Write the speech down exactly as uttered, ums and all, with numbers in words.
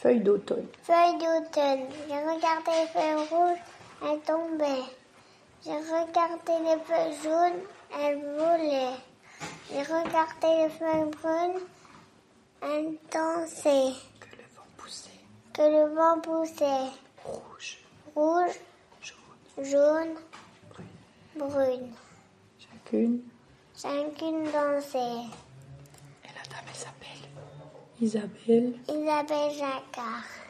Feuille d'automne. Feuille d'automne. J'ai regardé les feuilles rouges, elles tombaient. J'ai regardé les feuilles jaunes, elles volaient. J'ai regardé les feuilles brunes, elles dansaient. Que le vent poussait. Que le vent poussait. Rouge. Rouge. Jaune. Jaune. Brune. Brune. Chacune. Chacune dansait. Et la dame, elle s'appelle Isabelle. Isabelle Jacquard.